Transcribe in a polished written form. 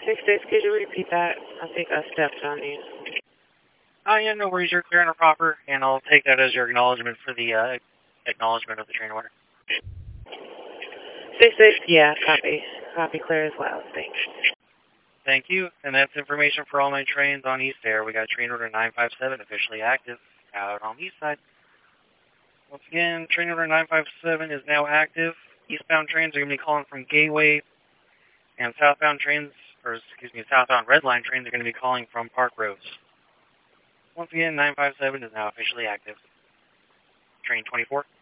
6-6, could you repeat that? I think I stepped on you. Yeah, no worries. You're clear and proper, and I'll take that as your acknowledgement for the acknowledgement of the train order. 6-6, yeah, copy. Copy clear as well. Thanks. Thank you, and that's information for all my trains on East Air. We got train order 957 officially active out on the east side. Once again, train order 957 is now active. Eastbound trains are going to be calling from Gateway, and southbound Red Line trains are going to be calling from Park Roads. Once again, 957 is now officially active. Train 24.